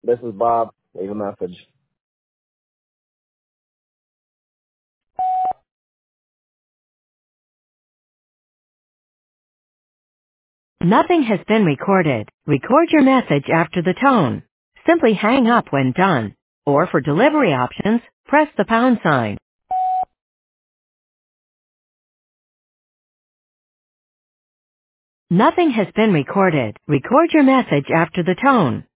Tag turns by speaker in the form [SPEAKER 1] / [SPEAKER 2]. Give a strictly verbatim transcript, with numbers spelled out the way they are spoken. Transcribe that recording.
[SPEAKER 1] This is Bob. Leave a message.
[SPEAKER 2] Nothing has been recorded. Record your message after the tone. Simply hang up when done. Or for delivery options, press the pound sign. Nothing has been recorded. Record your message after the tone.